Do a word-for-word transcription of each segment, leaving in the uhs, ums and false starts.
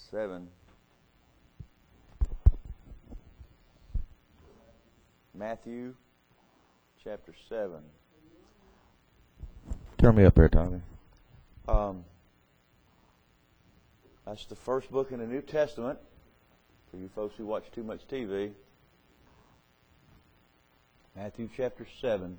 seven. Matthew chapter seven. Turn me up there, Tommy. Um, that's the first book in the New Testament for you folks who watch too much T V. Matthew chapter seven.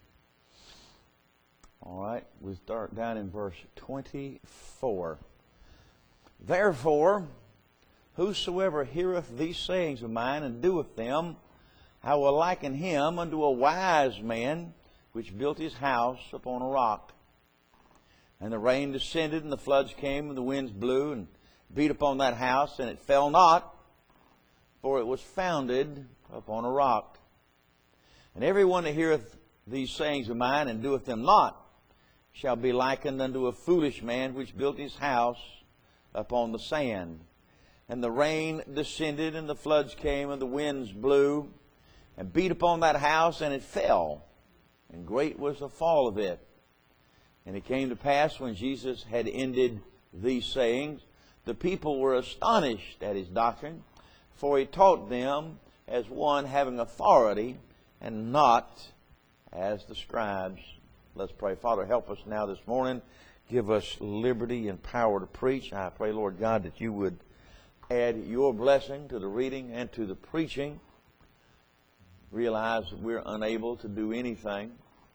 All right, we start down in verse twenty-four. Therefore, whosoever heareth these sayings of mine and doeth them, I will liken him unto a wise man which built his house upon a rock. And the rain descended, and the floods came, and the winds blew, and beat upon that house, and it fell not, for it was founded upon a rock. And every one that heareth these sayings of mine and doeth them not shall be likened unto a foolish man which built his house upon the sand. And the rain descended, and the floods came, and the winds blew, and beat upon that house, and it fell. And great was the fall of it. And it came to pass, when Jesus had ended these sayings, the people were astonished at his doctrine, for he taught them as one having authority, and not as the scribes. Let's pray. Father, help us now this morning. Give us liberty and power to preach. I pray, Lord God, that you would add your blessing to the reading and to the preaching. Realize that we're unable to do anything.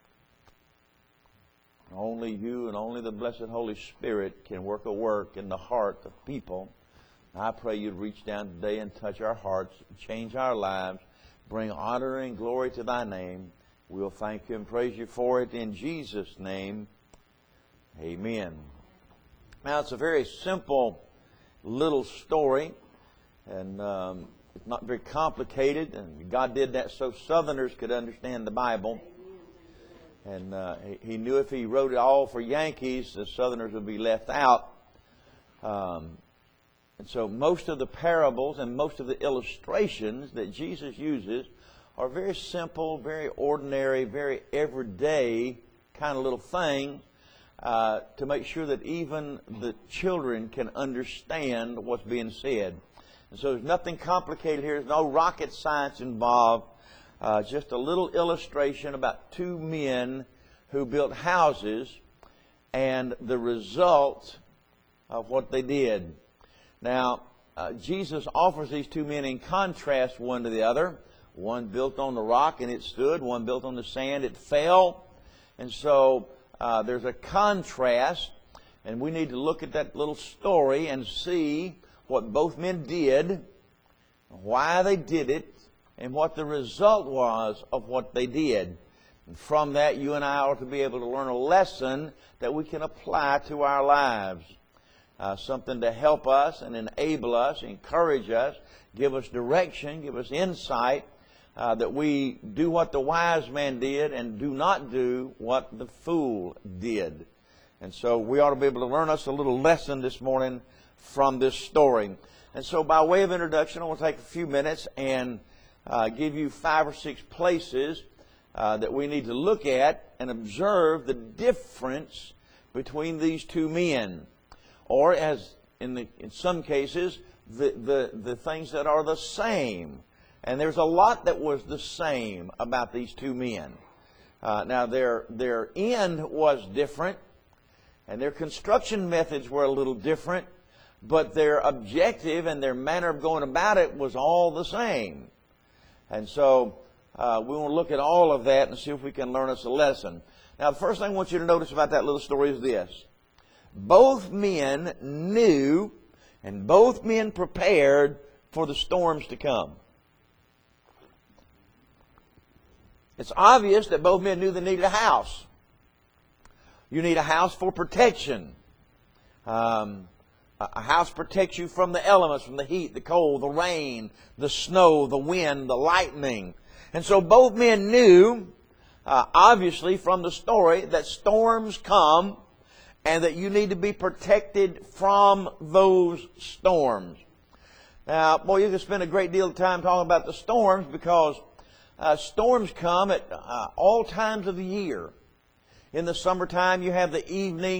Only you and only the blessed Holy Spirit can work a work in the heart of people. I pray you'd reach down today and touch our hearts, change our lives, bring honor and glory to thy name. We'll thank you and praise you for it in Jesus' name. Amen. Now, it's a very simple little story, and um, it's not very complicated, and God did that so Southerners could understand the Bible. And uh, he, he knew if he wrote it all for Yankees, the Southerners would be left out. Um, and so most of the parables and most of the illustrations that Jesus uses are very simple, very ordinary, very everyday kind of little things uh, to make sure that even the children can understand what's being said. And so there's nothing complicated here. There's no rocket science involved. Uh, just a little illustration about two men who built houses and the result of what they did. Now, uh, Jesus offers these two men in contrast one to the other. One built on the rock and it stood. One built on the sand, it fell. And so uh, there's a contrast, and we need to look at that little story and see what both men did, why they did it, and what the result was of what they did. And from that, you and I are to be able to learn a lesson that we can apply to our lives. Uh, something to help us and enable us, encourage us, give us direction, give us insight, uh, that we do what the wise man did and do not do what the fool did. And so we ought to be able to learn us a little lesson this morning from this story. And so by way of introduction, I want to take a few minutes and Uh, give you five or six places uh, that we need to look at and observe the difference between these two men, or as in the in some cases the the the things that are the same. And there's a lot that was the same about these two men. Uh, now their their end was different, and their construction methods were a little different, but their objective and their manner of going about it was all the same. And so uh, we want to look at all of that and see if we can learn us a lesson. Now, the first thing I want you to notice about that little story is this. Both men knew and both men prepared for the storms to come. It's obvious that both men knew they needed a house. You need a house for protection. Um, a house protects you from the elements, from the heat, the cold, the rain, the snow, the wind, the lightning. And so both men knew, uh, obviously from the story, that storms come and that you need to be protected from those storms. Now, boy, you can spend a great deal of time talking about the storms because uh, storms come at uh, all times of the year. In the summertime, you have the evening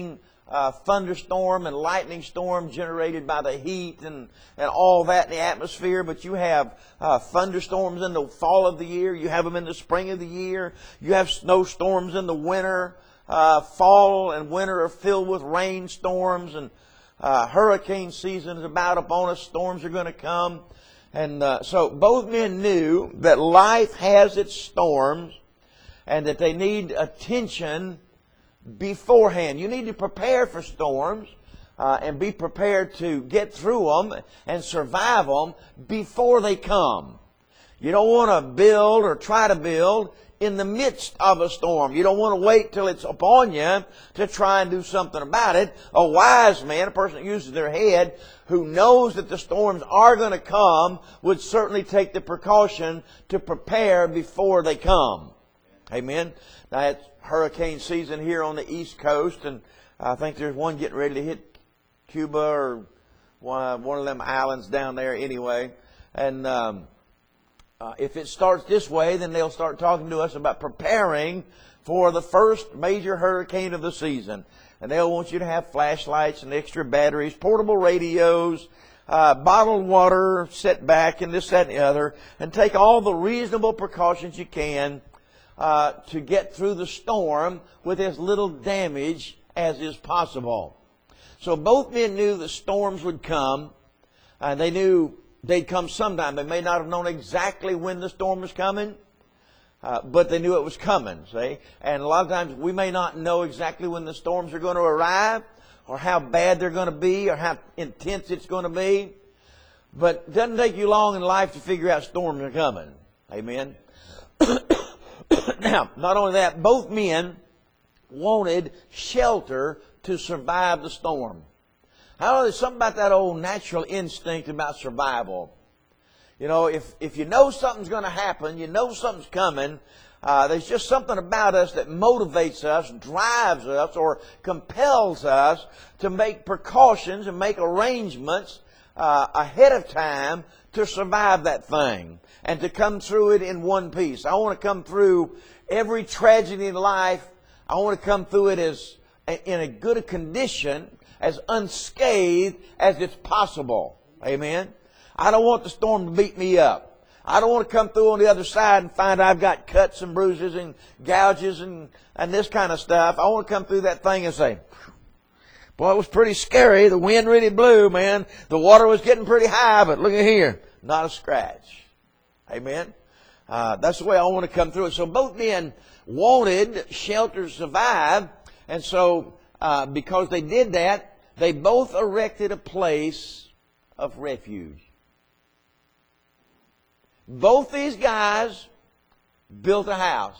uh, thunderstorm and lightning storm generated by the heat and, and all that in the atmosphere, but you have uh, thunderstorms in the fall of the year. You have them in the spring of the year. You have snowstorms in the winter. Uh, fall and winter are filled with rainstorms, and uh, hurricane season is about upon us. Storms are going to come. And uh, so both men knew that life has its storms and that they need attention beforehand. You need to prepare for storms uh, and be prepared to get through them and survive them before they come. You don't want to build or try to build in the midst of a storm. You don't want to wait till it's upon you to try and do something about it. A wise man, a person that uses their head, who knows that the storms are going to come, would certainly take the precaution to prepare before they come. Amen. Now it's hurricane season here on the East Coast, and I think there's one getting ready to hit Cuba or one, one of them islands down there anyway. And um, uh, if it starts this way, then they'll start talking to us about preparing for the first major hurricane of the season. And they'll want you to have flashlights and extra batteries, portable radios, uh, bottled water set back, and this, that, and the other, and take all the reasonable precautions you can uh, to get through the storm with as little damage as is possible. So both men knew the storms would come, and they knew they'd come sometime. They may not have known exactly when the storm was coming, Uh, but they knew it was coming, see? And a lot of times we may not know exactly when the storms are going to arrive or how bad they're going to be or how intense it's going to be. But it doesn't take you long in life to figure out storms are coming. Amen? Now, not only that, both men wanted shelter to survive the storm. I know there's something about that old natural instinct about survival. You know, if, if you know something's going to happen, you know something's coming, uh, there's just something about us that motivates us, drives us, or compels us to make precautions and make arrangements uh, ahead of time to survive that thing and to come through it in one piece. I want to come through every tragedy in life. I want to come through it as in a good a condition, as unscathed as it's possible. Amen? I don't want the storm to beat me up. I don't want to come through on the other side and find I've got cuts and bruises and gouges and, and this kind of stuff. I want to come through that thing and say, boy, it was pretty scary. The wind really blew, man. The water was getting pretty high, but look at here. Not a scratch. Amen? Uh, that's the way I want to come through it. So both men wanted shelter to survive, and so uh, because they did that, they both erected a place of refuge. Both these guys built a house.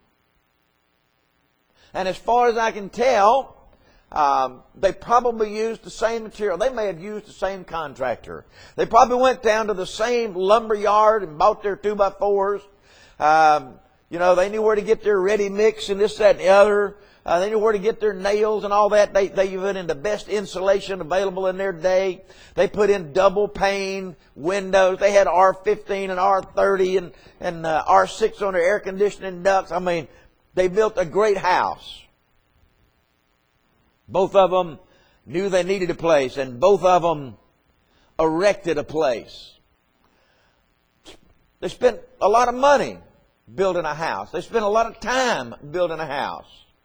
And as far as I can tell, um, they probably used the same material. They may have used the same contractor. They probably went down to the same lumber yard and bought their two by fours. Um, you know, they knew where to get their ready mix and this, that, and the other. Uh, they knew where to get their nails and all that. They, they put in the best insulation available in their day. They put in double pane windows. They had R fifteen and R thirty and, and uh, R six on their air conditioning ducts. I mean, they built a great house. Both of them knew they needed a place, and both of them erected a place. They spent a lot of money building a house. They spent a lot of time building a house.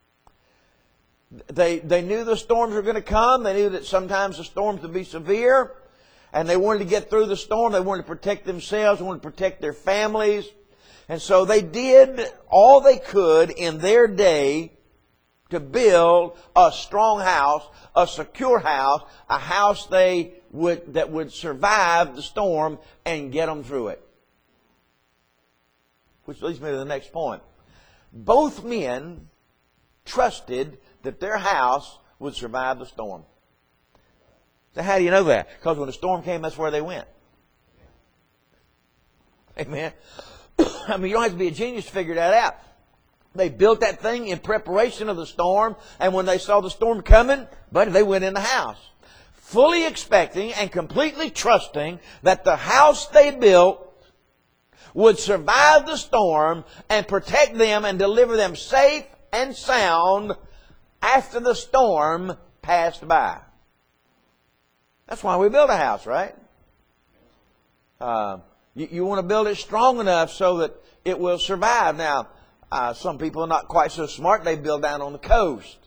They, they knew the storms were going to come. They knew that sometimes the storms would be severe. And they wanted to get through the storm. They wanted to protect themselves. They wanted to protect their families. And so they did all they could in their day to build a strong house, a secure house, a house they would, that would survive the storm and get them through it. Which leads me to the next point. Both men trusted that their house would survive the storm. So how do you know that? Because when the storm came, that's where they went. Amen. I mean, you don't have to be a genius to figure that out. They built that thing in preparation of the storm, and when they saw the storm coming, buddy, they went in the house. Fully expecting and completely trusting that the house they built would survive the storm and protect them and deliver them safe and sound after the storm passed by. That's why we build a house, right? Uh, you, you want to build it strong enough so that it will survive. Now, uh, some people are not quite so smart. They build down on the coast.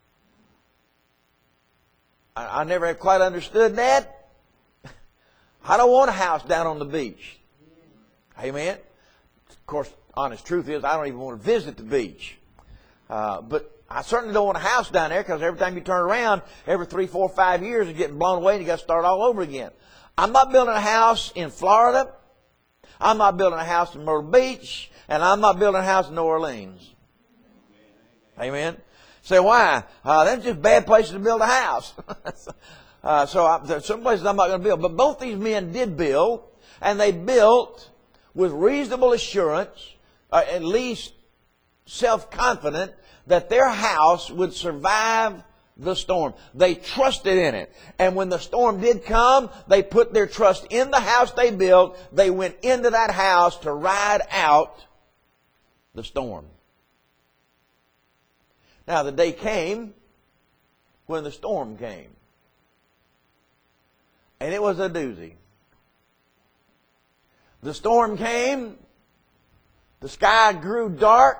I, I never have quite understood that. I don't want a house down on the beach. Amen? Of course, honest truth is I don't even want to visit the beach. Uh, but I certainly don't want a house down there, because every time you turn around, every three, four, five years, it's getting blown away and you got to start all over again. I'm not building a house in Florida. I'm not building a house in Myrtle Beach. And I'm not building a house in New Orleans. Amen? Say, why? Uh, that's just bad places to build a house. uh, so I, there's some places I'm not going to build. But both these men did build, and they built with reasonable assurance, uh, at least self-confident, that their house would survive the storm. They trusted in it. And when the storm did come, they put their trust in the house they built. They went into that house to ride out the storm. Now, the day came when the storm came. And it was a doozy. The storm came. The sky grew dark.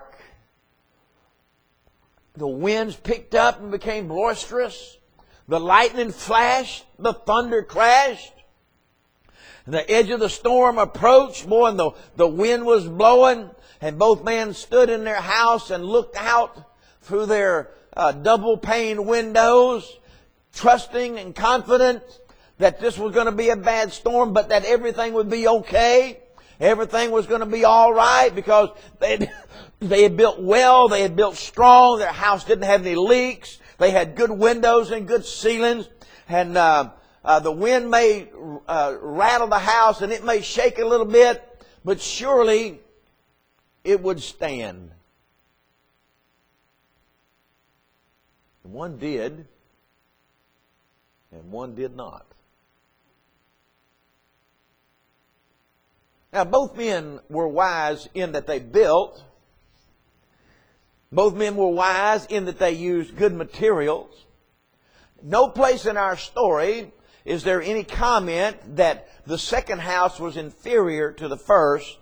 The winds picked up and became boisterous. The lightning flashed. The thunder crashed. And the edge of the storm approached, boy, and the, the wind was blowing. And both men stood in their house and looked out through their uh, double-pane windows, trusting and confident that this was going to be a bad storm, but that everything would be okay. Everything was going to be all right, because they they had built well, they had built strong, their house didn't have any leaks, they had good windows and good ceilings, and uh, uh, the wind may uh, rattle the house and it may shake a little bit, but surely it would stand. And one did, and one did not. Now, both men were wise in that they built. Both men were wise in that they used good materials. No place in our story is there any comment that the second house was inferior to the first.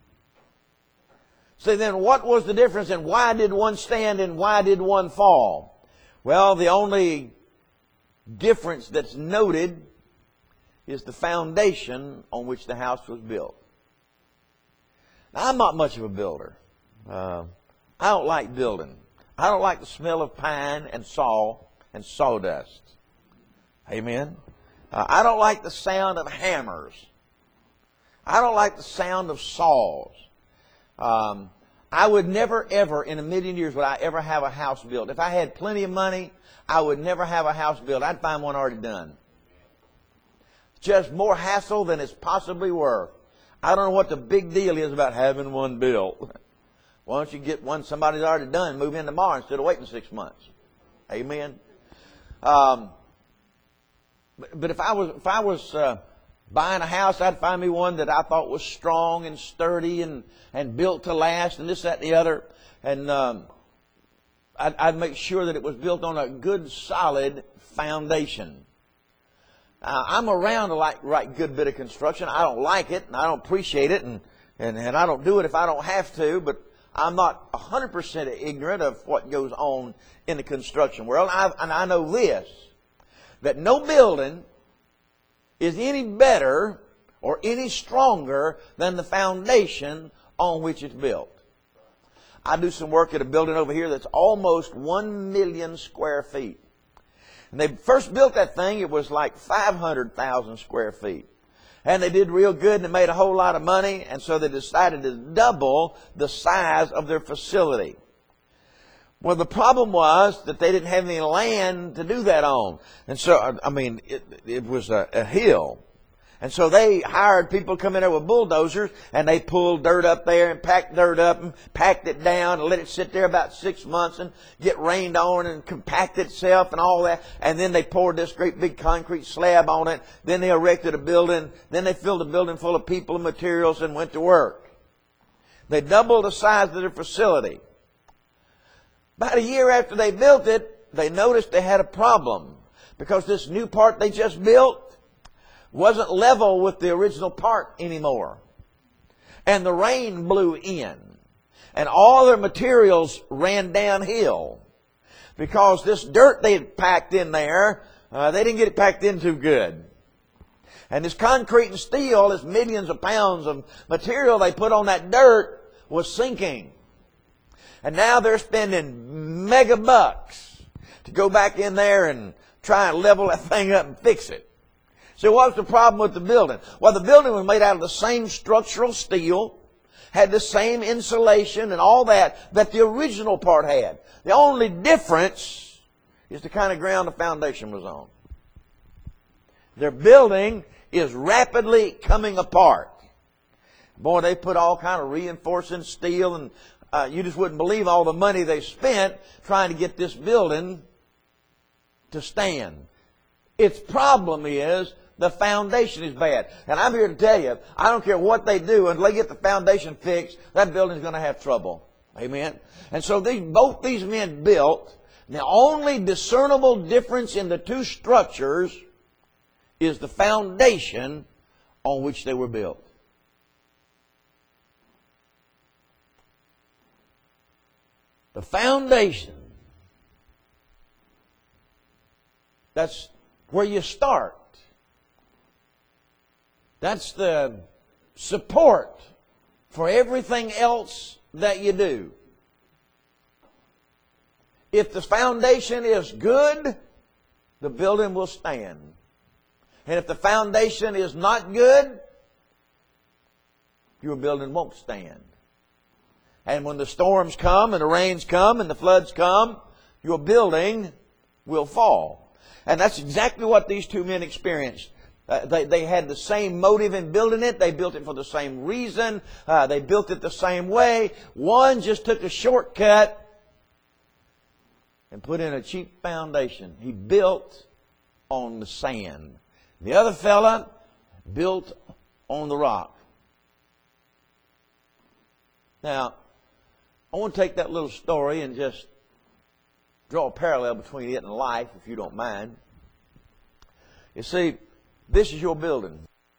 So then what was the difference, and why did one stand and why did one fall? Well, the only difference that's noted is the foundation on which the house was built. Now, I'm not much of a builder. Uh, I don't like building. I don't like the smell of pine and saw and sawdust. Amen? Uh, I don't like the sound of hammers. I don't like the sound of saws. Um, I would never, ever, in a million years, would I ever have a house built. If I had plenty of money, I would never have a house built. I'd find one already done. Just more hassle than it's possibly worth. I don't know what the big deal is about having one built. Why don't you get one somebody's already done and move in tomorrow instead of waiting six months? Amen. Um, but, but if I was if I was uh, buying a house, I'd find me one that I thought was strong and sturdy and, and built to last and this, that, and the other. And um, I'd, I'd make sure that it was built on a good, solid foundation. Uh, I'm around a like, right good bit of construction. I don't like it, and I don't appreciate it, and, and, and I don't do it if I don't have to, but I'm not one hundred percent ignorant of what goes on in the construction world. And I, and I know this, that no building is any better or any stronger than the foundation on which it's built. I do some work at a building over here that's almost one million square feet. When they first built that thing, it was like five hundred thousand square feet. And they did real good and they made a whole lot of money. And so they decided to double the size of their facility. Well, the problem was that they didn't have any land to do that on. And so, I mean, it, it was a, a hill. And so they hired people to come in there with bulldozers, and they pulled dirt up there and packed dirt up and packed it down and let it sit there about six months and get rained on and compact itself and all that. And then they poured this great big concrete slab on it. Then they erected a building. Then they filled a building full of people and materials and went to work. They doubled the size of their facility. About a year after they built it, they noticed they had a problem because this new part they just built wasn't level with the original part anymore. And the rain blew in. And all their materials ran downhill. Because this dirt they had packed in there, uh, they didn't get it packed in too good. And this concrete and steel, this millions of pounds of material they put on that dirt was sinking. And now they're spending mega bucks to go back in there and try and level that thing up and fix it. So what was the problem with the building? Well, the building was made out of the same structural steel, had the same insulation and all that that the original part had. The only difference is the kind of ground the foundation was on. Their building is rapidly coming apart. Boy, they put all kind of reinforcing steel, and uh, you just wouldn't believe all the money they spent trying to get this building to stand. Its problem is the foundation is bad. And I'm here to tell you, I don't care what they do, until they get the foundation fixed, that building's going to have trouble. Amen? And so these, both these men built. The only discernible difference in the two structures is the foundation on which they were built. The foundation. That's where you start. That's the support for everything else that you do. If the foundation is good, the building will stand. And if the foundation is not good, your building won't stand. And when the storms come and the rains come and the floods come, your building will fall. And that's exactly what these two men experienced. Uh, they, they had the same motive in building it. They built it for the same reason. Uh, they built it the same way. One just took a shortcut and put in a cheap foundation. He built on the sand. The other fella built on the rock. Now, I want to take that little story and just draw a parallel between it and life, if you don't mind. You see, this is your building.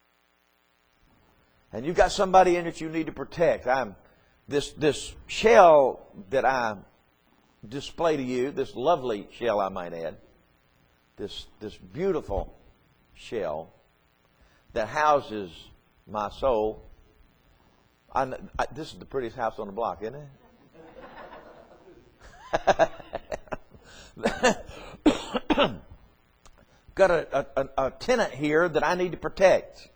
And you've got somebody in it you need to protect. I'm, this, this shell that I display to you, this lovely shell I might add, this, this beautiful shell that houses my soul. I, I, this is the prettiest house on the block, isn't it? Got a, a, a tenant here that I need to protect.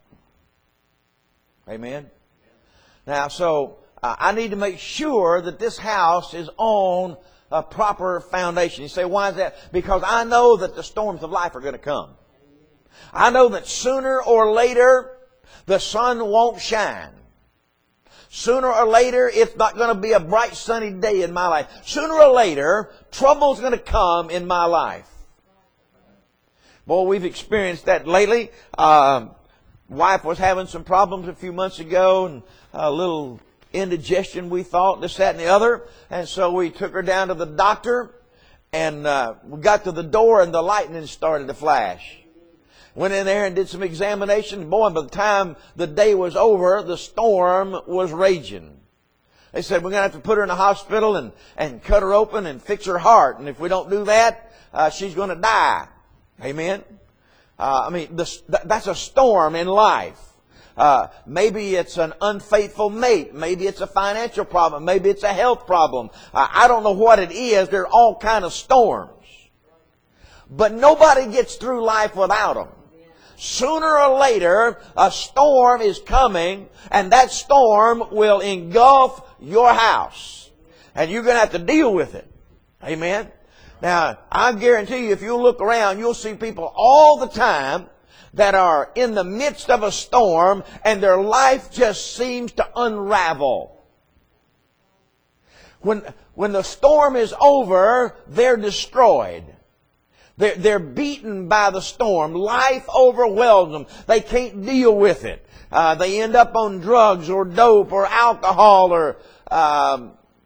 Amen. Now, so uh, I need to make sure that this house is on a proper foundation. You say, why is that? Because I know that the storms of life are going to come. I know that sooner or later the sun won't shine. Sooner or later it's not going to be a bright sunny day in my life. Sooner or later trouble's going to come in my life. Boy, we've experienced that lately. Uh, wife was having some problems a few months ago, and a little indigestion, we thought, this, that, and the other. And so we took her down to the doctor, and uh, we got to the door, and the lightning started to flash. Went in there and did some examination. Boy, by the time the day was over, the storm was raging. They said, we're going to have to put her in the hospital and, and cut her open and fix her heart. And if we don't do that, uh, she's going to die. Amen? Uh, I mean, the, that's a storm in life. Uh, maybe it's an unfaithful mate. Maybe it's a financial problem. Maybe it's a health problem. Uh, I don't know what it is. There are all kind of storms. But nobody gets through life without them. Sooner or later, a storm is coming, and that storm will engulf your house. And you're going to have to deal with it. Amen? Now, I guarantee you, if you look around, you'll see people all the time that are in the midst of a storm, and their life just seems to unravel. When, when the storm is over, they're destroyed. They're, they're beaten by the storm. Life overwhelms them. They can't deal with it. Uh, they end up on drugs or dope or alcohol or um,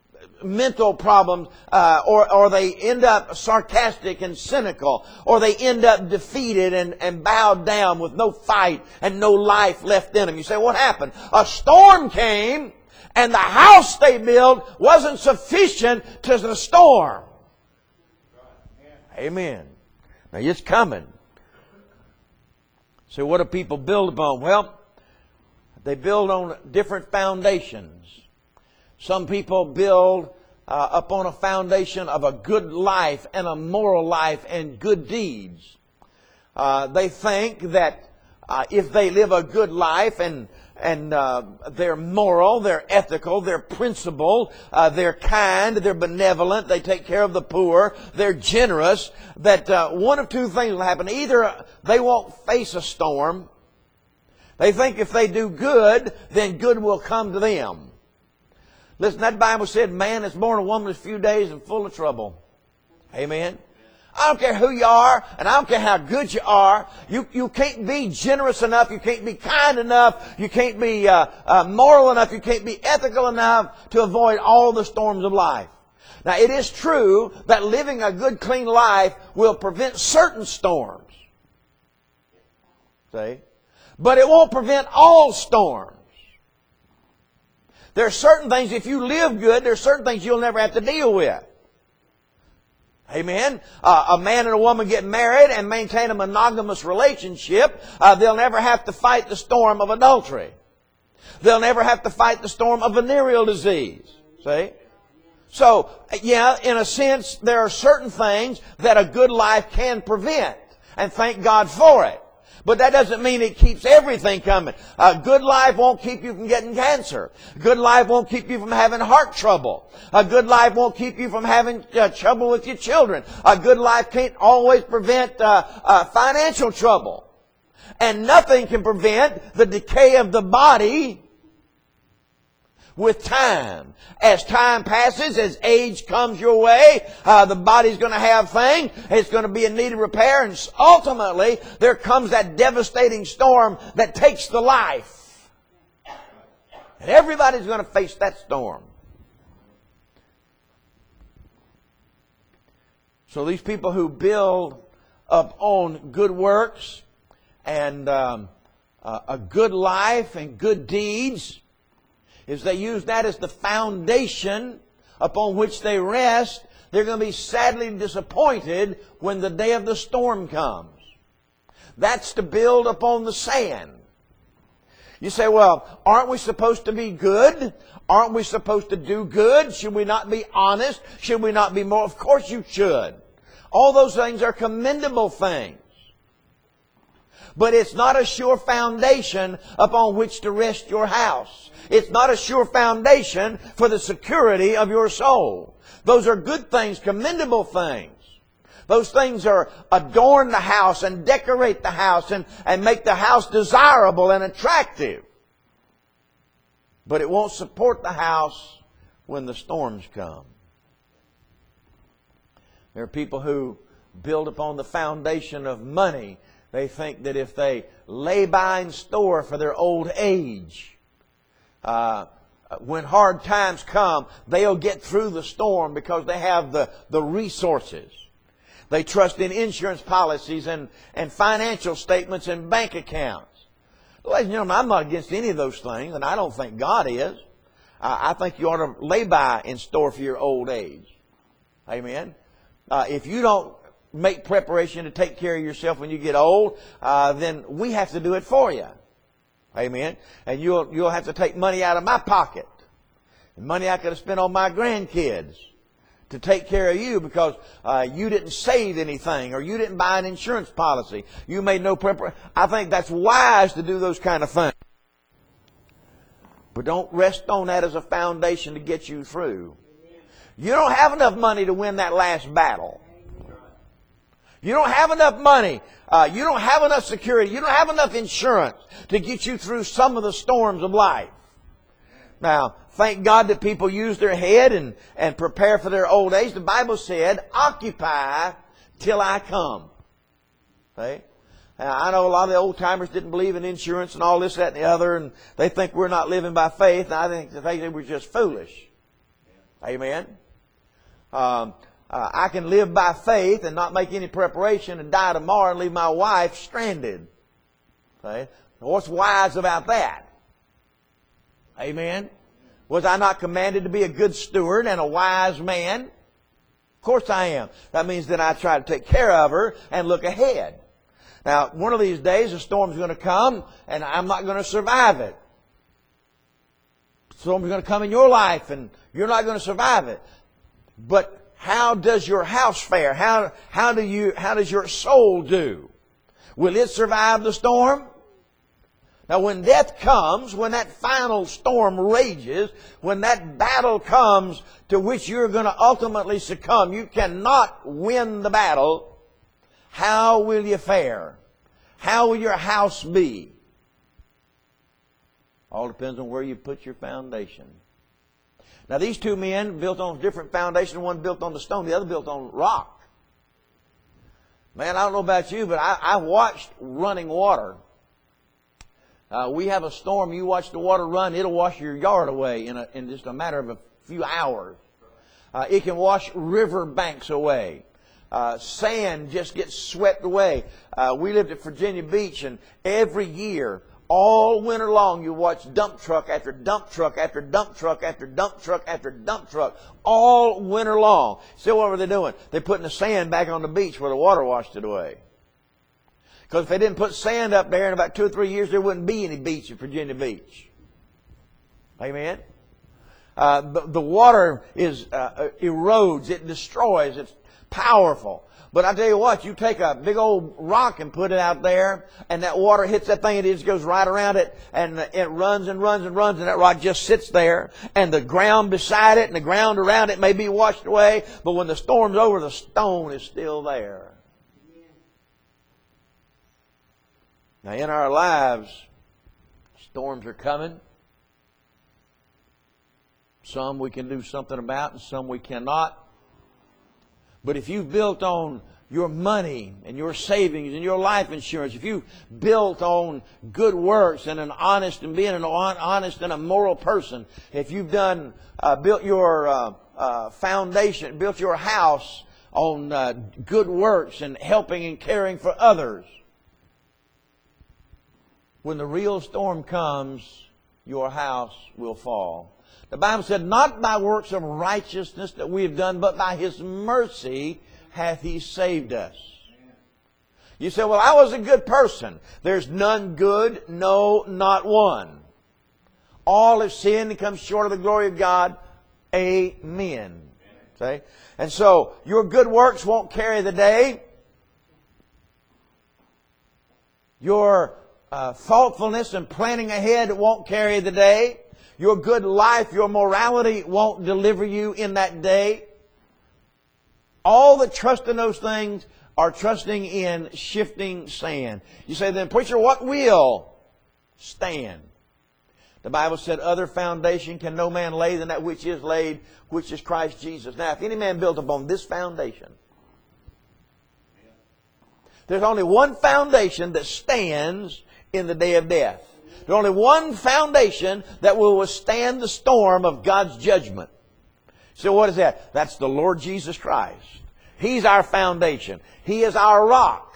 mental problems, uh, or, or they end up sarcastic and cynical, or they end up defeated and, and bowed down with no fight and no life left in them. You say, what happened? A storm came, and the house they built wasn't sufficient to the storm. Amen. Now it's coming. So what do people build upon? Well, they build on different foundations. Some people build uh, upon a foundation of a good life and a moral life and good deeds. Uh, they think that uh, if they live a good life and and uh, they're moral, they're ethical, they're principled, uh, they're kind, they're benevolent, they take care of the poor, they're generous, that uh, one of two things will happen. Either they won't face a storm. They think if they do good, then good will come to them. Listen, that Bible said, man is born of woman is few days and full of trouble. Amen. I don't care who you are, and I don't care how good you are. You, you can't be generous enough. You can't be kind enough. You can't be uh, uh, moral enough. You can't be ethical enough to avoid all the storms of life. Now, it is true that living a good, clean life will prevent certain storms. See? But it won't prevent all storms. There are certain things, if you live good, there are certain things you'll never have to deal with. Amen. Uh, a man and a woman get married and maintain a monogamous relationship. Uh, they'll never have to fight the storm of adultery. They'll never have to fight the storm of venereal disease. See? So, yeah, in a sense, there are certain things that a good life can prevent. And thank God for it. But that doesn't mean it keeps everything coming. A good life won't keep you from getting cancer. A good life won't keep you from having heart trouble. A good life won't keep you from having uh, trouble with your children. A good life can't always prevent uh, uh, financial trouble. And nothing can prevent the decay of the body with time. As time passes, as age comes your way, uh, the body's going to have things. It's going to be in need of repair. And ultimately, there comes that devastating storm that takes the life. And everybody's going to face that storm. So these people who build up on good works and um, uh, a good life and good deeds, if they use that as the foundation upon which they rest, they're going to be sadly disappointed when the day of the storm comes. That's to build upon the sand. You say, well, aren't we supposed to be good? Aren't we supposed to do good? Should we not be honest? Should we not be more? Of course you should. All those things are commendable things. But it's not a sure foundation upon which to rest your house. It's not a sure foundation for the security of your soul. Those are good things, commendable things. Those things are adorn the house and decorate the house and, and make the house desirable and attractive. But it won't support the house when the storms come. There are people who build upon the foundation of money. They think that if they lay by in store for their old age, uh, when hard times come, they'll get through the storm because they have the, the resources. They trust in insurance policies and, and financial statements and bank accounts. Ladies and gentlemen, I'm not against any of those things, and I don't think God is. Uh, I think you ought to lay by in store for your old age. Amen. Uh, if you don't make preparation to take care of yourself when you get old, uh, then we have to do it for you. Amen. And you'll you'll have to take money out of my pocket, and money I could have spent on my grandkids to take care of you because uh, you didn't save anything or you didn't buy an insurance policy. You made no preparation. I think that's wise to do those kind of things. But don't rest on that as a foundation to get you through. You don't have enough money to win that last battle. You don't have enough money. Uh, you don't have enough security. You don't have enough insurance to get you through some of the storms of life. Now, thank God that people use their head and, and prepare for their old age. The Bible said, occupy till I come. Okay? Now, I know a lot of the old timers didn't believe in insurance and all this, that, and the other, and they think we're not living by faith, and I think they think we're just foolish. Amen. Um, uh, I can live by faith and not make any preparation and die tomorrow and leave my wife stranded. Okay? What's wise about that? Amen. Was I not commanded to be a good steward and a wise man? Of course I am. That means that I try to take care of her and look ahead. Now, one of these days, a storm's going to come, and I'm not going to survive it. The storm's going to come in your life, and you're not going to survive it. But how does your house fare? How, how, do you, how does your soul do? Will it survive the storm? Now, when death comes, when that final storm rages, when that battle comes to which you're going to ultimately succumb, you cannot win the battle. How will you fare? How will your house be? All depends on where you put your foundation. Now, these two men built on different foundations. One built on the stone, the other built on rock. Man, I don't know about you, but I, I watched running water. Uh, we have a storm. You watch the water run, it'll wash your yard away in, a, in just a matter of a few hours. Uh, it can wash river banks away. Uh, sand just gets swept away. Uh, we lived at Virginia Beach, and every year, all winter long, you watch dump truck after dump truck after dump truck after dump truck after dump truck, all winter long. So what were they doing? They're putting the sand back on the beach where the water washed it away. Because if they didn't put sand up there in about two or three years, there wouldn't be any beach at Virginia Beach. Amen? Uh, the, the water is uh, erodes, it destroys, it's powerful. But I tell you what, you take a big old rock and put it out there, and that water hits that thing, and it just goes right around it, and it runs and runs and runs, and that rock just sits there, and the ground beside it and the ground around it may be washed away, but when the storm's over, the stone is still there. Now, in our lives, storms are coming. Some we can do something about, and some we cannot. But if you've built on your money and your savings and your life insurance, if you've built on good works and an honest and being an honest and a moral person, if you've done uh, built your uh, uh, foundation, built your house on uh, good works and helping and caring for others, when the real storm comes, your house will fall. The Bible said, not by works of righteousness that we have done, but by His mercy hath He saved us. You say, well, I was a good person. There's none good, no, not one. All have sinned and come short of the glory of God. Amen. See? And so, your good works won't carry the day. Your uh, thoughtfulness and planning ahead won't carry the day. Your good life, your morality won't deliver you in that day. All that trust in those things are trusting in shifting sand. You say, then, preacher, what will stand? The Bible said, other foundation can no man lay than that which is laid, which is Christ Jesus. Now, if any man built upon this foundation, there's only one foundation that stands in the day of death. There's only one foundation that will withstand the storm of God's judgment. So what is that? That's the Lord Jesus Christ. He's our foundation. He is our rock.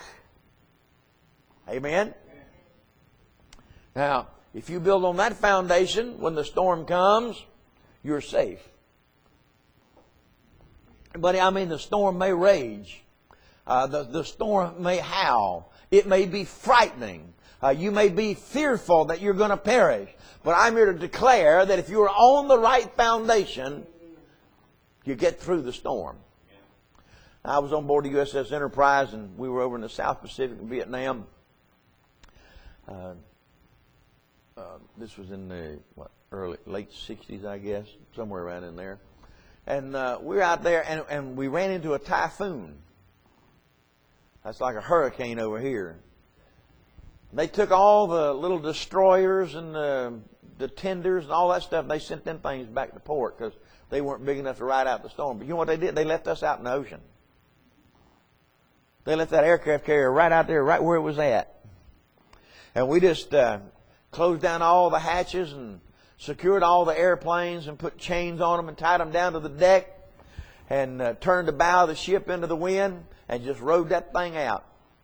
Amen? Now, if you build on that foundation, when the storm comes, you're safe. But I mean, the storm may rage. Uh, the, the storm may howl. It may be frightening. Uh, you may be fearful that you're going to perish. But I'm here to declare that if you're on the right foundation, you get through the storm. I was on board the U S S Enterprise, and we were over in the South Pacific in Vietnam. Uh, uh, this was in the what, early, late sixties, I guess, somewhere around in there. And uh, we were out there, and, and we ran into a typhoon. That's like a hurricane over here. They took all the little destroyers and the, the tenders and all that stuff, and they sent them things back to port because they weren't big enough to ride out the storm. But you know what they did? They left us out in the ocean. They left that aircraft carrier right out there, right where it was at. And we just uh, closed down all the hatches and secured all the airplanes and put chains on them and tied them down to the deck and uh, turned the bow of the ship into the wind and just rode that thing out.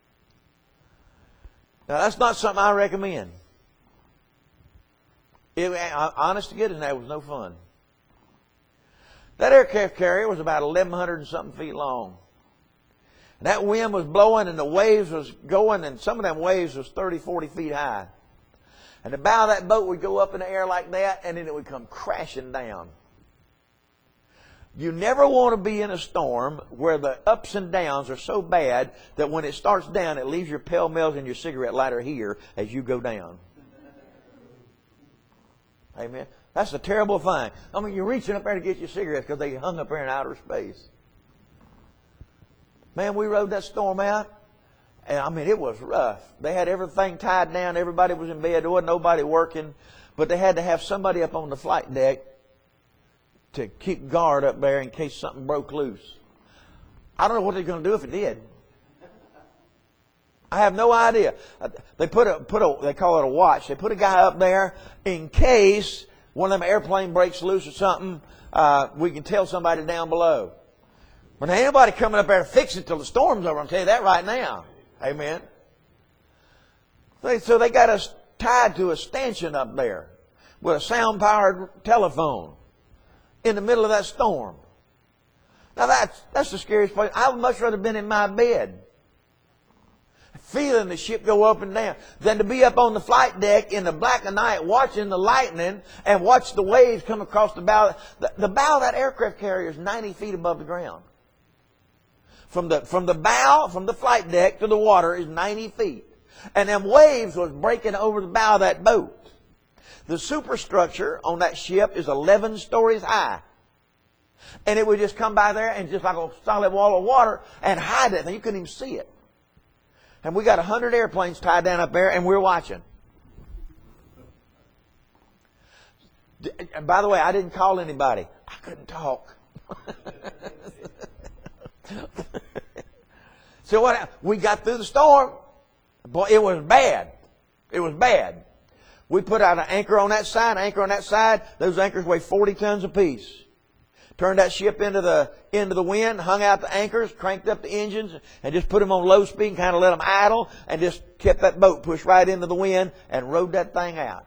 Now, that's not something I recommend. It, honest to goodness, that was no fun. That aircraft carrier was about eleven hundred and something feet long. And that wind was blowing and the waves was going, and some of them waves was thirty, forty feet high. And the bow of that boat would go up in the air like that, and then it would come crashing down. You never want to be in a storm where the ups and downs are so bad that when it starts down, it leaves your pell-mells and your cigarette lighter here as you go down. Amen. That's a terrible thing. I mean, you're reaching up there to get your cigarettes because they hung up there in outer space. Man, we rode that storm out, and I mean, it was rough. They had everything tied down. Everybody was in bed. There wasn't nobody working, but they had to have somebody up on the flight deck to keep guard up there in case something broke loose. I don't know what they're going to do if it did. I have no idea. They put a put a they call it a watch. They put a guy up there in case one of them airplane breaks loose or something. Uh, we can tell somebody down below. But there ain't nobody coming up there to fix it till the storm's over. I'm telling you that right now. Amen. So they got us tied to a stanchion up there with a sound-powered telephone in the middle of that storm. Now that's that's the scariest place. I would much rather have been in my bed, feeling the ship go up and down, than to be up on the flight deck in the black of night watching the lightning and watch the waves come across the bow. The, the bow of that aircraft carrier is ninety feet above the ground. From the, from the bow, from the flight deck to the water is ninety feet. And them waves was breaking over the bow of that boat. The superstructure on that ship is eleven stories high. And it would just come by there and just like a solid wall of water and hide it. And you couldn't even see it. And we got a hundred airplanes tied down up there and we're watching. And by the way, I didn't call anybody. I couldn't talk. So what? We got through the storm. Boy, it was bad. It was bad. We put out an anchor on that side, an anchor on that side. Those anchors weigh forty tons apiece. Turned that ship into the into the wind, hung out the anchors, cranked up the engines, and just put them on low speed and kind of let them idle, and just kept that boat pushed right into the wind and rode that thing out.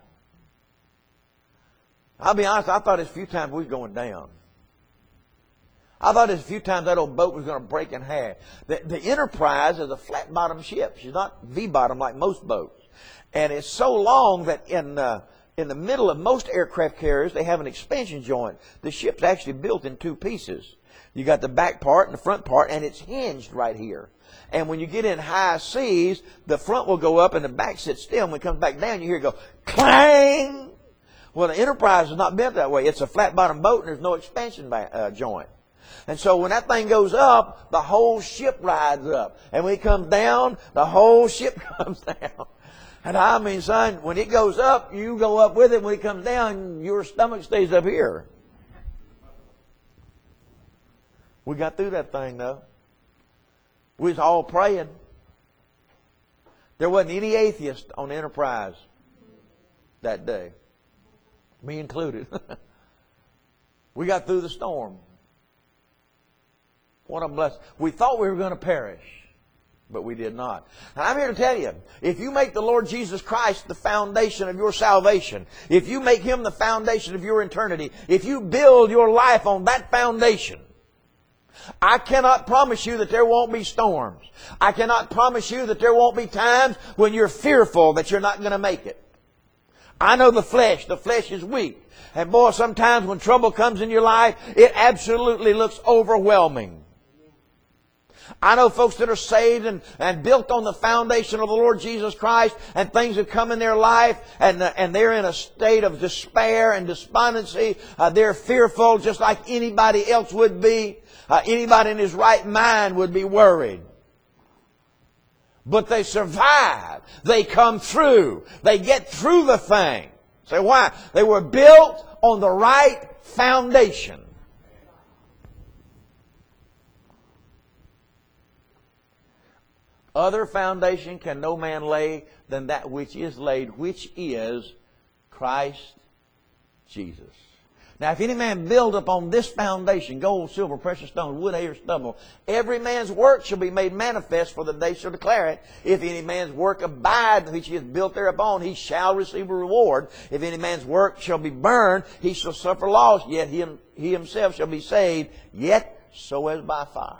I'll be honest, I thought there's a few times we was going down. I thought there's a few times that old boat was going to break in half. The, the Enterprise is a flat-bottom ship. She's not V-bottom like most boats. And it's so long that in uh, in the middle of most aircraft carriers, they have an expansion joint. The ship's actually built in two pieces. You got the back part and the front part, and it's hinged right here. And when you get in high seas, the front will go up and the back sits still. And when it comes back down, you hear it go clang. Well, the Enterprise is not built that way. It's a flat-bottom boat, and there's no expansion uh, joint. And so when that thing goes up, the whole ship rides up. And when it comes down, the whole ship comes down. And I mean, son, when it goes up, you go up with it. When it comes down, your stomach stays up here. We got through that thing, though. We was all praying. There wasn't any atheist on the Enterprise that day. Me included. We got through the storm. What a blessing. We thought we were going to perish, but we did not. And I'm here to tell you, if you make the Lord Jesus Christ the foundation of your salvation, if you make Him the foundation of your eternity, if you build your life on that foundation, I cannot promise you that there won't be storms. I cannot promise you that there won't be times when you're fearful that you're not going to make it. I know the flesh. The flesh is weak. And boy, sometimes when trouble comes in your life, it absolutely looks overwhelming. I know folks that are saved and, and built on the foundation of the Lord Jesus Christ, and things have come in their life, and, uh, and they're in a state of despair and despondency. Uh, they're fearful just like anybody else would be. Uh, anybody in his right mind would be worried. But they survive. They come through. They get through the thing. Say why? They were built on the right foundation. Other foundation can no man lay than that which is laid, which is Christ Jesus. Now, if any man build upon this foundation, gold, silver, precious stones, wood, hay, or stubble, every man's work shall be made manifest, for the day shall declare it. If any man's work abide, which he has built thereupon, he shall receive a reward. If any man's work shall be burned, he shall suffer loss, yet he, he himself shall be saved, yet so as by fire.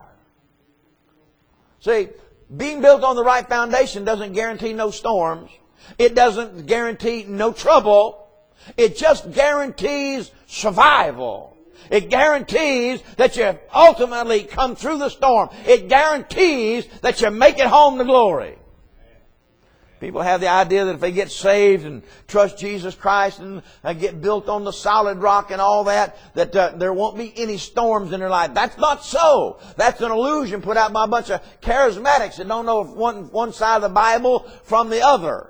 See, being built on the right foundation doesn't guarantee no storms. It doesn't guarantee no trouble. It just guarantees survival. It guarantees that you ultimately come through the storm. It guarantees that you make it home to glory. People have the idea that if they get saved and trust Jesus Christ and uh, get built on the solid rock and all that, that uh, there won't be any storms in their life. That's not so. That's an illusion put out by a bunch of charismatics that don't know one, one side of the Bible from the other.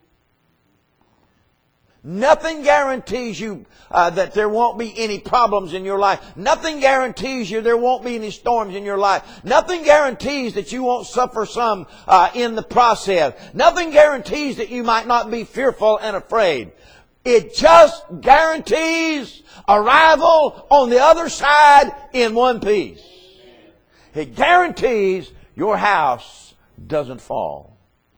Nothing guarantees you uh, that there won't be any problems in your life. Nothing guarantees you there won't be any storms in your life. Nothing guarantees that you won't suffer some uh, in the process. Nothing guarantees that you might not be fearful and afraid. It just guarantees arrival on the other side in one piece. It guarantees your house doesn't fall.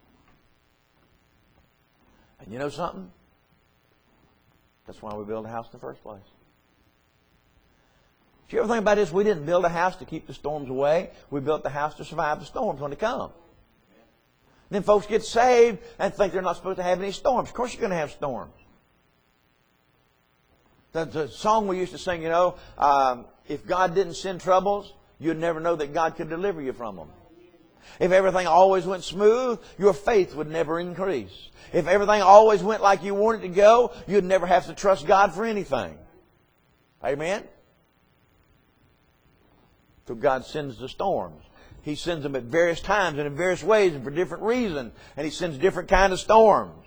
And you know something? That's why we build a house in the first place. If you ever think about this, we didn't build a house to keep the storms away. We built the house to survive the storms when they come. Then folks get saved and think they're not supposed to have any storms. Of course you're going to have storms. The, the song we used to sing, you know, um, if God didn't send troubles, you'd never know that God could deliver you from them. If everything always went smooth, your faith would never increase. If everything always went like you wanted to go, you'd never have to trust God for anything. Amen? So God sends the storms. He sends them at various times and in various ways and for different reasons. And He sends different kinds of storms.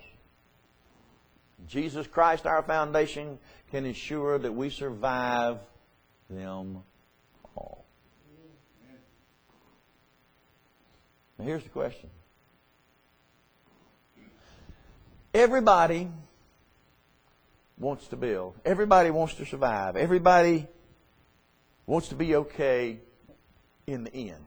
Jesus Christ, our foundation, can ensure that we survive them all. Now here's the question. Everybody wants to build. Everybody wants to survive. Everybody wants to be okay in the end.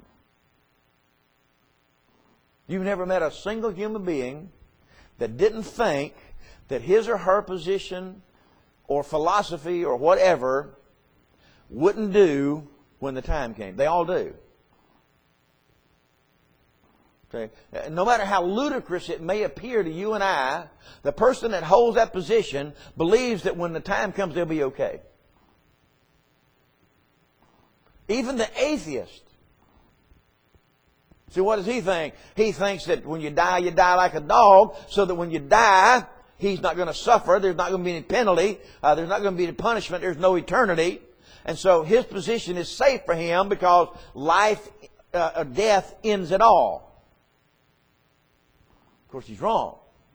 You've never met a single human being that didn't think that his or her position or philosophy or whatever wouldn't do when the time came. They all do. Okay. No matter how ludicrous it may appear to you and I, the person that holds that position believes that when the time comes, they'll be okay. Even the atheist. See, what does he think? He thinks that when you die, you die like a dog, so that when you die, he's not going to suffer. There's not going to be any penalty. Uh, there's not going to be any punishment. There's no eternity. And so his position is safe for him because life, uh, death ends it all. Of course, he's wrong.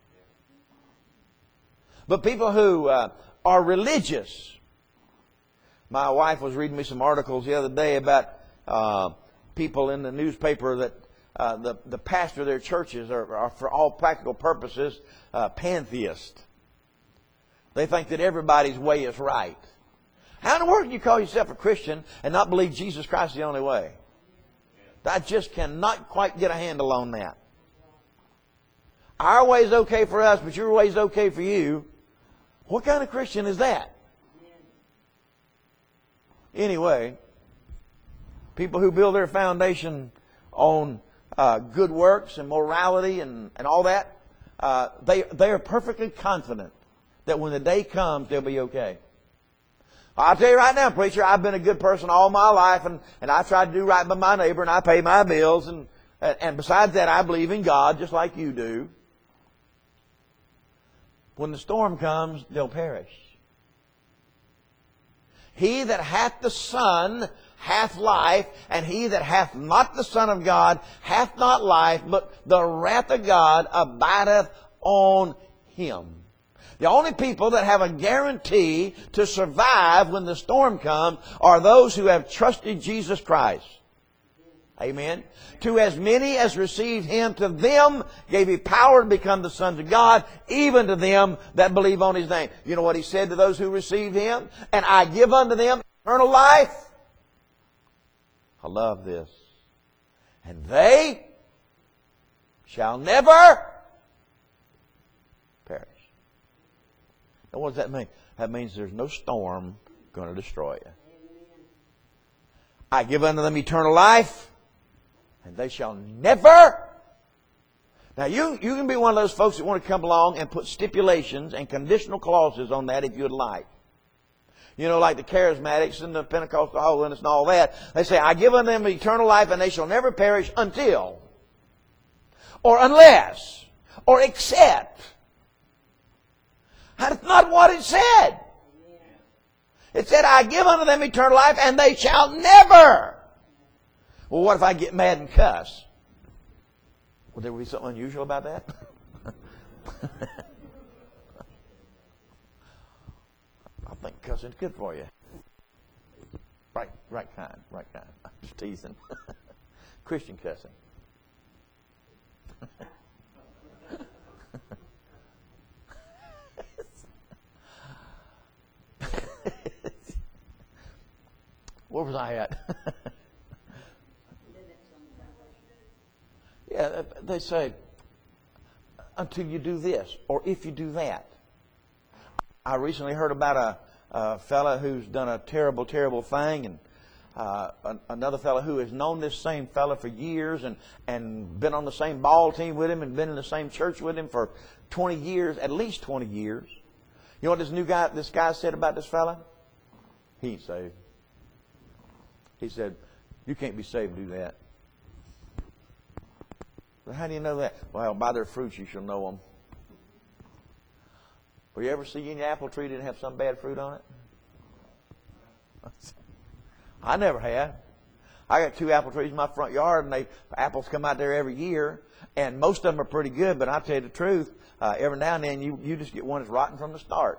But people who uh, are religious. My wife was reading me some articles the other day about uh, people in the newspaper that uh, the, the pastor of their churches are, are for all practical purposes, uh, pantheist. They think that everybody's way is right. How in the world can you call yourself a Christian and not believe Jesus Christ is the only way? I just cannot quite get a handle on that. Our way is okay for us, but your way is okay for you. What kind of Christian is that? Anyway, people who build their foundation on uh, good works and morality and, and all that, uh, they, they are perfectly confident that when the day comes, they'll be okay. I'll tell you right now, preacher, I've been a good person all my life, and, and I try to do right by my neighbor, and I pay my bills, and, and besides that, I believe in God just like you do. When the storm comes, they'll perish. He that hath the Son hath life, and he that hath not the Son of God hath not life, but the wrath of God abideth on him. The only people that have a guarantee to survive when the storm comes are those who have trusted Jesus Christ. Amen. To as many as received him, to them gave he power to become the sons of God, even to them that believe on his name. You know what he said to those who received him? And I give unto them eternal life. I love this. And they shall never perish. Now what does that mean? That means there's no storm going to destroy you. I give unto them eternal life, and they shall never. Now you, you can be one of those folks that want to come along and put stipulations and conditional clauses on that if you'd like. You know, like the charismatics and the Pentecostal holiness and all that. They say, I give unto them eternal life, and they shall never perish until, or unless, or except. That's not what it said. It said, I give unto them eternal life, and they shall never. Well, what if I get mad and cuss? Would there be something unusual about that? I think cussing's good for you. Right, right kind, right kind. I'm just teasing. Christian cussing. Where was I at? Yeah, they say, until you do this, or if you do that. I recently heard about a, a fella who's done a terrible, terrible thing, and uh, another fella who has known this same fella for years and, and been on the same ball team with him and been in the same church with him for twenty years, at least twenty years. You know what this new guy, this guy said about this fella? He ain't saved. He said, you can't be saved and do that. Well, how do you know that? Well, by their fruits you shall know them. Will you ever see any apple tree that have some bad fruit on it? I never have. I got two apple trees in my front yard, and they apples come out there every year, and most of them are pretty good, but I'll tell you the truth, uh, every now and then you, you just get one that's rotten from the start.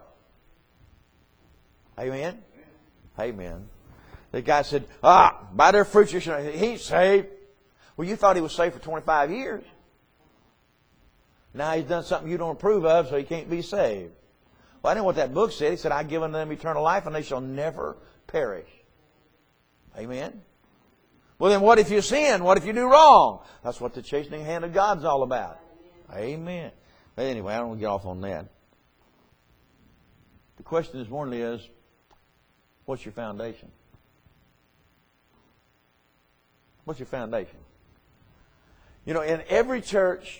Amen? Amen. The guy said, ah, by their fruits you shall know. He ain't saved. Well, you thought he was saved for twenty-five years. Now he's done something you don't approve of, so he can't be saved. Well, I didn't know what that book said. He said, I give unto them eternal life, and they shall never perish. Amen? Well, then what if you sin? What if you do wrong? That's what the chastening hand of God's all about. Amen. But anyway, I don't want to get off on that. The question this morning is, what's your foundation? What's your foundation? You know, in every church,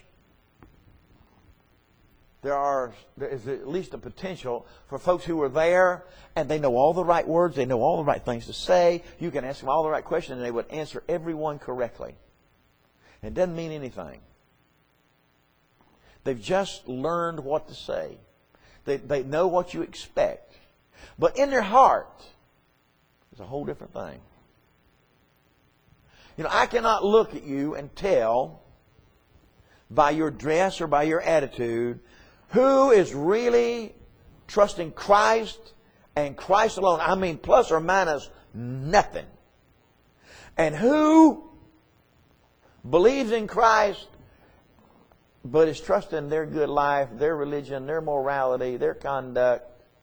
there are there is at least a potential for folks who are there and they know all the right words, they know all the right things to say. You can ask them all the right questions and they would answer every one correctly. It doesn't mean anything. They've just learned what to say. They, they know what you expect. But in their heart, it's a whole different thing. You know, I cannot look at you and tell by your dress or by your attitude who is really trusting Christ and Christ alone. I mean, plus or minus nothing. And who believes in Christ but is trusting their good life, their religion, their morality, their conduct.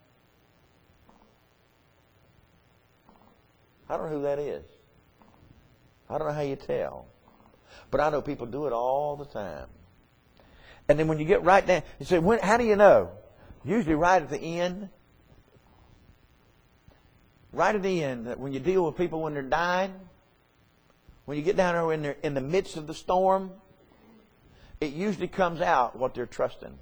I don't know who that is. I don't know how you tell. But I know people do it all the time. And then when you get right down, you say, when, how do you know? Usually right at the end. Right at the end, that when you deal with people when they're dying, when you get down there in, their, in the midst of the storm, it usually comes out what they're trusting.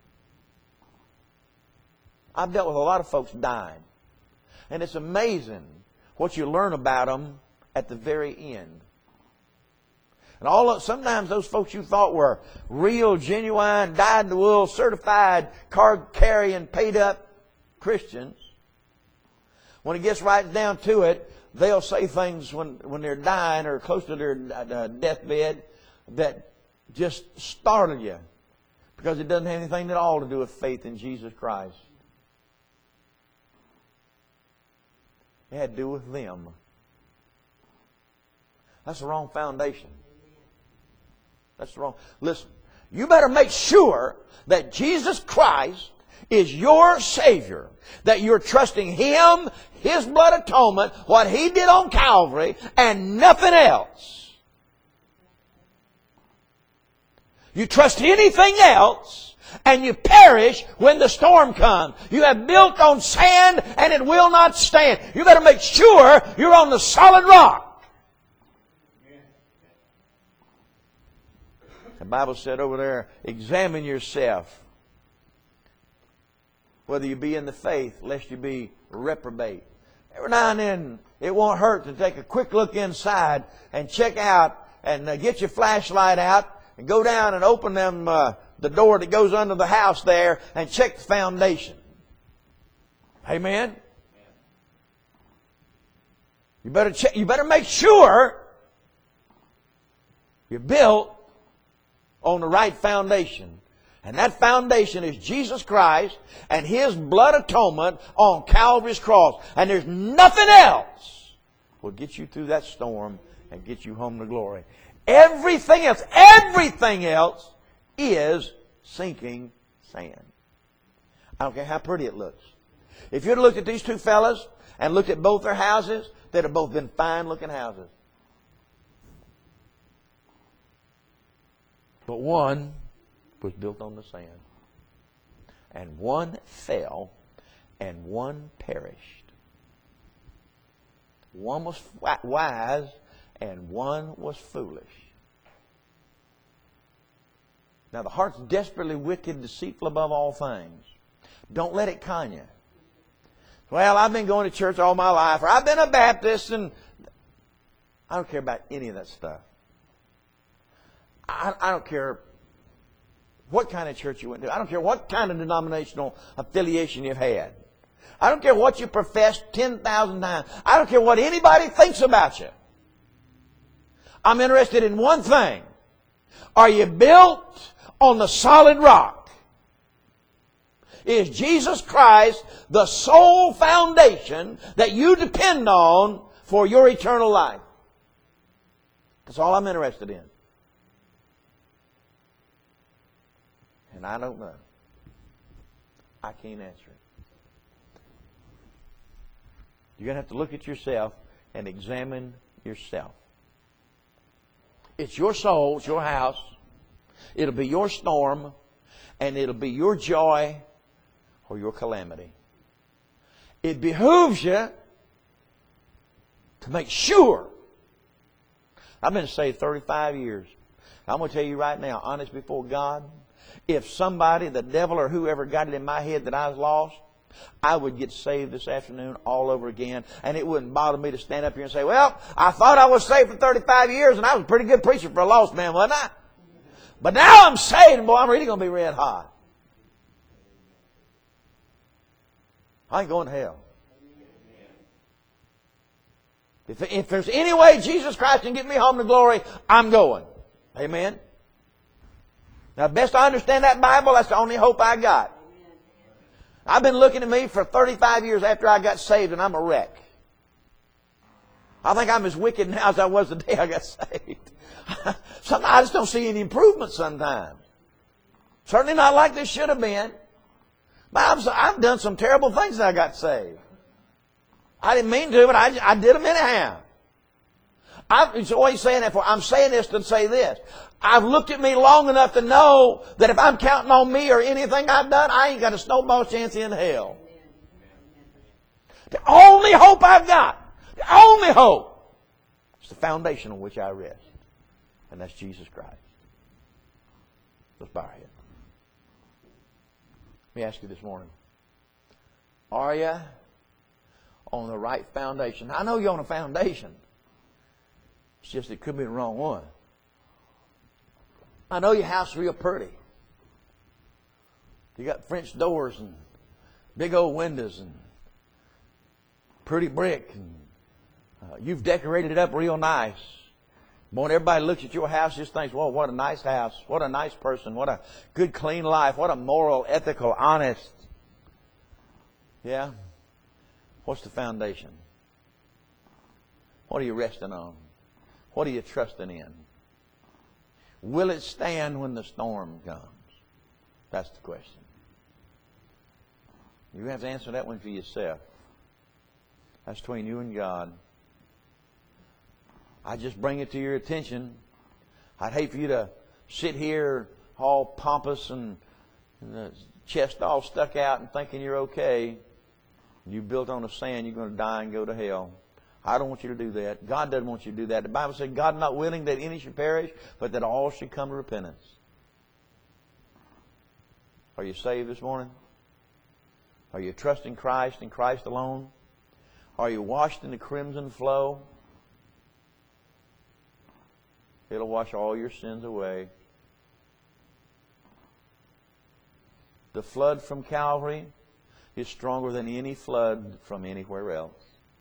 I've dealt with a lot of folks dying. And it's amazing what you learn about them at the very end. And all of, sometimes those folks you thought were real, genuine, dyed-in-the-wool, certified, card-carrying, paid-up Christians, when it gets right down to it, they'll say things when, when they're dying or close to their uh, deathbed that just startle you because it doesn't have anything at all to do with faith in Jesus Christ. It had to do with them. That's the wrong foundation. That's the wrong. Listen, you better make sure that Jesus Christ is your Savior, that you're trusting Him, His blood atonement, what He did on Calvary, and nothing else. You trust anything else, and you perish when the storm comes. You have built on sand, and it will not stand. You got to make sure you're on the solid rock. The Bible said over there, examine yourself, whether you be in the faith, lest you be reprobate. Every now and then, it won't hurt to take a quick look inside and check out and uh, get your flashlight out and go down and open them uh, the door that goes under the house there and check the foundation. Amen? You better check, you better make sure you're built on the right foundation. And that foundation is Jesus Christ and His blood atonement on Calvary's cross. And there's nothing else will get you through that storm and get you home to glory. Everything else, everything else is sinking sand. I don't care how pretty it looks. If you'd looked at these two fellas and looked at both their houses, they'd have both been fine looking houses. But one was built on the sand. And one fell, and one perished. One was wise, and one was foolish. Now the heart's desperately wicked, deceitful above all things. Don't let it con you. Well, I've been going to church all my life, or I've been a Baptist, and I don't care about any of that stuff. I, I don't care what kind of church you went to. I don't care what kind of denominational affiliation you've had. I don't care what you professed ten thousand times. I don't care what anybody thinks about you. I'm interested in one thing. Are you built on the solid rock? Is Jesus Christ the sole foundation that you depend on for your eternal life? That's all I'm interested in. And I don't know. I can't answer it. You're going to have to look at yourself and examine yourself. It's your soul, it's your house. It'll be your storm, and it'll be your joy or your calamity. It behooves you to make sure. I've been saved thirty-five years. I'm going to tell you right now, honest before God, if somebody, the devil or whoever got it in my head that I was lost, I would get saved this afternoon all over again. And it wouldn't bother me to stand up here and say, well, I thought I was saved for thirty-five years and I was a pretty good preacher for a lost man, wasn't I? But now I'm saved and boy, I'm really going to be red hot. I ain't going to hell. If, if there's any way Jesus Christ can get me home to glory, I'm going. Amen? Now, best I understand that Bible, that's the only hope I got. I've been looking at me for thirty-five years after I got saved, and I'm a wreck. I think I'm as wicked now as I was the day I got saved. Sometimes I just don't see any improvement sometimes. Certainly not like this should have been. But I've done some terrible things since I got saved. I didn't mean to, but I, I did them anyhow. I, so what are you saying that for? I'm saying this to say this. I've looked at me long enough to know that if I'm counting on me or anything I've done, I ain't got a snowball chance in hell. The only hope I've got, the only hope, is the foundation on which I rest. And that's Jesus Christ. Let's bow our head. Let me ask you this morning. Are you on the right foundation? I know you're on a foundation. It's just it could be the wrong one. I know your house is real pretty. You got French doors and big old windows and pretty brick. And uh, you've decorated it up real nice. Boy, when everybody looks at your house, just thinks, well, what a nice house. What a nice person. What a good, clean life. What a moral, ethical, honest. Yeah? What's the foundation? What are you resting on? What are you trusting in? Will it stand when the storm comes? That's the question. You have to answer that one for yourself. That's between you and God. I just bring it to your attention. I'd hate for you to sit here all pompous and, and the chest all stuck out and thinking you're okay. You built on the sand, you're going to die and go to hell. I don't want you to do that. God doesn't want you to do that. The Bible said, God not willing that any should perish, but that all should come to repentance. Are you saved this morning? Are you trusting Christ and Christ alone? Are you washed in the crimson flow? It'll wash all your sins away. The flood from Calvary is stronger than any flood from anywhere else.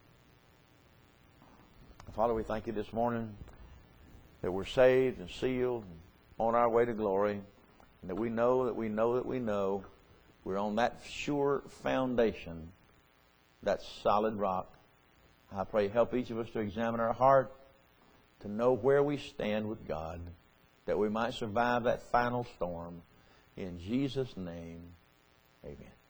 Father, we thank you this morning that we're saved and sealed and on our way to glory, and that we know that we know that we know we're on that sure foundation, that solid rock. I pray help each of us to examine our heart, to know where we stand with God, that we might survive that final storm. In Jesus' name, amen.